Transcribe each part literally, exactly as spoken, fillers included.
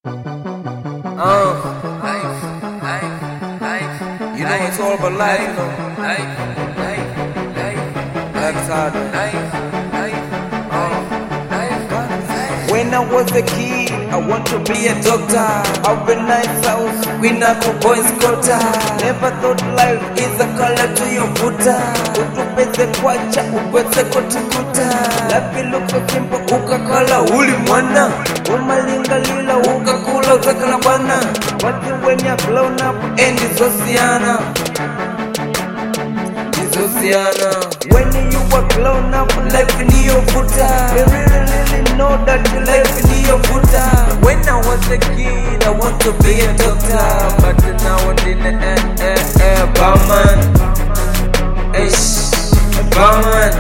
Uh, life, life, life. You know it's all about life, you know. Life, life, life. Life's hard, life, life, uh, life. When I was a kid, I want to be a doctor. Have a nice house, Queen Apple Boys Quarter. Never thought life is a color to your buta. Utupeze kwacha, ukweze kutikuta. Life looks so simple, ukakala uli mwana. Umalinga lila, ukakula uzakala bwana. What you when you're grown up, and it's Oceana. It's Oceana. When you were grown up, life in your buta. You really, really know that life in your buta. When I was a kid, I want to be a doctor. But now I'm in the air, air, air, barman. Eish, barman.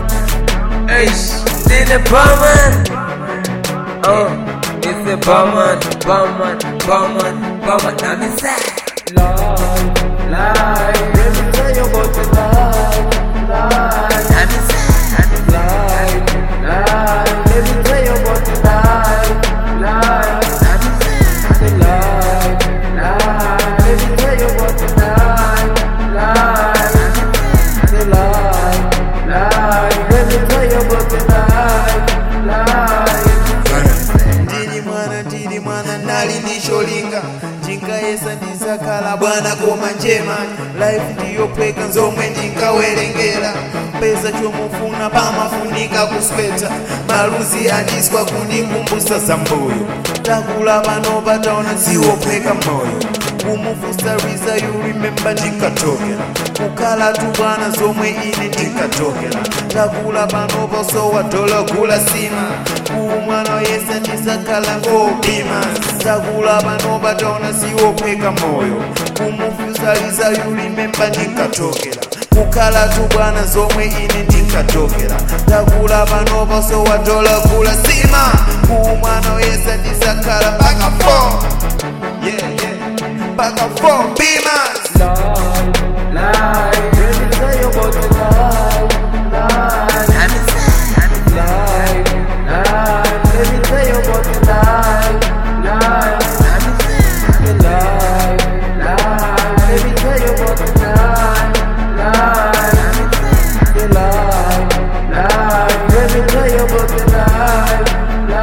Eish, in the barman. Oh, it's a barman, barman, barman, barman. I'm inside. Life, life, let me tell you about the life, life. I'm inside. Life, life, let me tell you about the life, life. I'm inside. The life, life, let me tell you about the life, life. The life, life, let me tell you about the life, life. Ndini mwana, ndini mwana, nali nisholinga Jinkaesa ndisakala bwana koma njema. Life ndiyo pweka nzomwe ndinkawerengera. Pesa chomufuna pamafunika kusweta. Maluzi andiswa kundikumbusa za mboyo. Takula pano pataona siwo pweka moyo. Kumufusa riza you remember ndikatokera. Kukala tu bwana zomwe ine ndikatokera. Takula pano posowa dola kula sima. Kumwana yesa ndisakala ngobima. Takula pano pataona siwo pweka moyo. Kumufusa riza you remember ndikatokera. Kukala tu bwana zomwe ine ndikatokera. Takula pano posowa dola kula sima. Kumwana yesa ndisakala paka four. Yeah, yeah. Paka four beamers. Life, life, let me tell you about the life, life. I'm inside. Life, life, let me tell you about the life, life. I'm inside. The life, life, let me tell you about the life, life. The life, life, let me tell you about the life,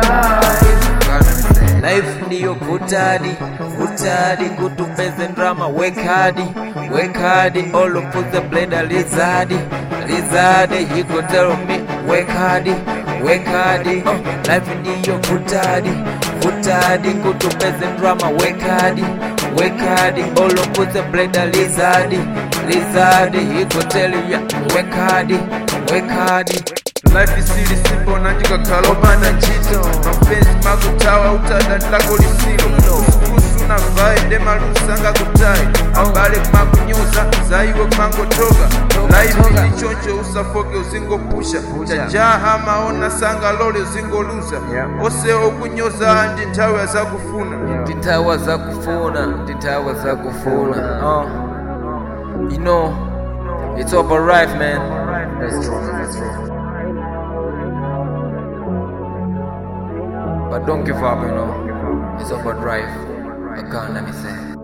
life. Life ndiyo vutadi, vutadi kutupeze drama. Work hard, work hard, all of the blade a lizard, lizard. He go tell me work hard, work hard. Oh, life ndiyo vutadi, vutadi kutupeze drama. Work hard, work hard, all of the blade a lizard, lizard. He go tell you work hard, work hard. Life is really simple na njika kaloba na jito. Mapenzi makutawa utada lako lisilo. Kusu na vae dema lusanga kutai. Ambale kumakunyuza zaiwe kumango toga. Life ni choncho usafoke uzingo pusha. Chajaha maona sanga lole uzingo luza. Ose okunyoza andi ntawe za kufuna. Titawa za kufuna, titawa za kufuna. Uh, you know, it's all about life, man. That's true, that's true. But don't give up, you know. It's all about drive. I can't let me say.